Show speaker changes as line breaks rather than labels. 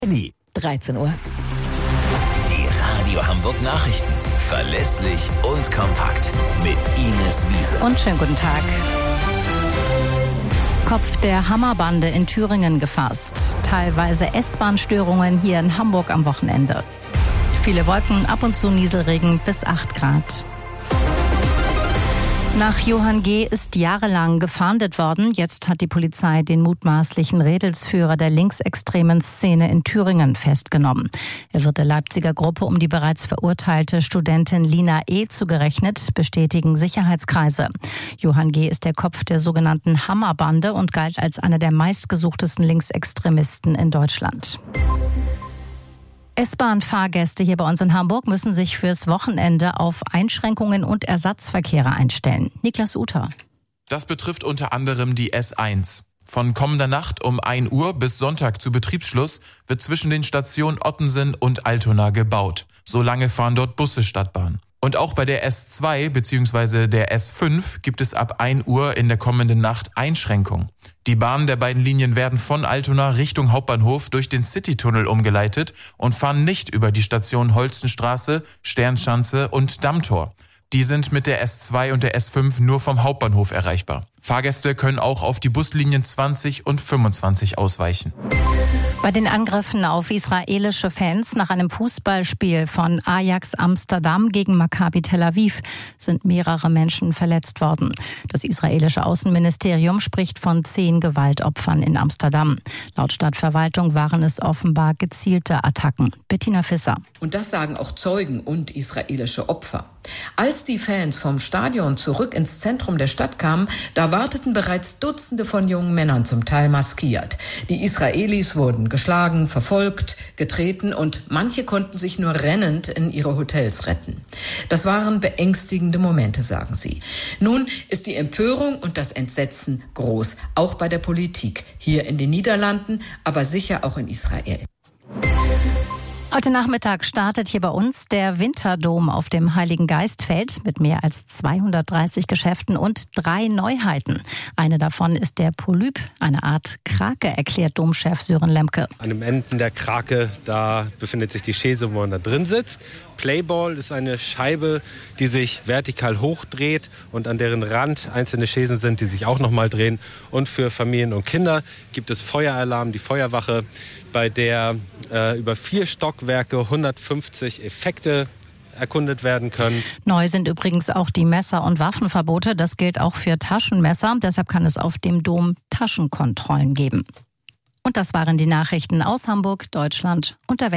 Elli.
13 Uhr.
Die Radio Hamburg Nachrichten. Verlässlich und kompakt. Mit Ines Wiese.
Und schönen guten Tag. Kopf der Hammerbande in Thüringen gefasst. Teilweise S-Bahn-Störungen hier in Hamburg am Wochenende. Viele Wolken, ab und zu Nieselregen bis 8 Grad. Nach Johann G. ist jahrelang gefahndet worden. Jetzt hat die Polizei den mutmaßlichen Rädelsführer der linksextremen Szene in Thüringen festgenommen. Er wird der Leipziger Gruppe um die bereits verurteilte Studentin Lina E. zugerechnet, bestätigen Sicherheitskreise. Johann G. ist der Kopf der sogenannten Hammerbande und galt als einer der meistgesuchtesten Linksextremisten in Deutschland. S-Bahn-Fahrgäste hier bei uns in Hamburg müssen sich fürs Wochenende auf Einschränkungen und Ersatzverkehre einstellen. Niklas Uter.
Das betrifft unter anderem die S1. Von kommender Nacht um 1 Uhr bis Sonntag zu Betriebsschluss wird zwischen den Stationen Ottensen und Altona gebaut. Solange fahren dort Busse Stadtbahn. Und auch bei der S2 bzw. der S5 gibt es ab 1 Uhr in der kommenden Nacht Einschränkungen. Die Bahnen der beiden Linien werden von Altona Richtung Hauptbahnhof durch den Citytunnel umgeleitet und fahren nicht über die Stationen Holstenstraße, Sternschanze und Dammtor. Die sind mit der S2 und der S5 nur vom Hauptbahnhof erreichbar. Fahrgäste können auch auf die Buslinien 20 und 25 ausweichen.
Bei den Angriffen auf israelische Fans nach einem Fußballspiel von Ajax Amsterdam gegen Maccabi Tel Aviv sind mehrere Menschen verletzt worden. Das israelische Außenministerium spricht von 10 Gewaltopfern in Amsterdam. Laut Stadtverwaltung waren es offenbar gezielte Attacken. Bettina Visser.
Und das sagen auch Zeugen und israelische Opfer. Als die Fans vom Stadion zurück ins Zentrum der Stadt kamen, da warteten bereits Dutzende von jungen Männern, zum Teil maskiert. Die Israelis wurden geschlagen, verfolgt, getreten und manche konnten sich nur rennend in ihre Hotels retten. Das waren beängstigende Momente, sagen sie. Nun ist die Empörung und das Entsetzen groß, auch bei der Politik, hier in den Niederlanden, aber sicher auch in Israel.
Heute Nachmittag startet hier bei uns der Winterdom auf dem Heiligen Geistfeld mit mehr als 230 Geschäften und 3 Neuheiten. Eine davon ist der Polyp, eine Art Krake, erklärt Domchef Sören Lemke.
An dem Enden der Krake, da befindet sich die Chaise, wo man da drin sitzt. Playball ist eine Scheibe, die sich vertikal hochdreht und an deren Rand einzelne Chaisen sind, die sich auch nochmal drehen. Und für Familien und Kinder gibt es Feueralarm, die Feuerwache, bei der über 4 Stockwerke 150 Effekte erkundet werden können.
Neu sind übrigens auch die Messer- und Waffenverbote. Das gilt auch für Taschenmesser. Deshalb kann es auf dem Dom Taschenkontrollen geben. Und das waren die Nachrichten aus Hamburg, Deutschland und der Welt.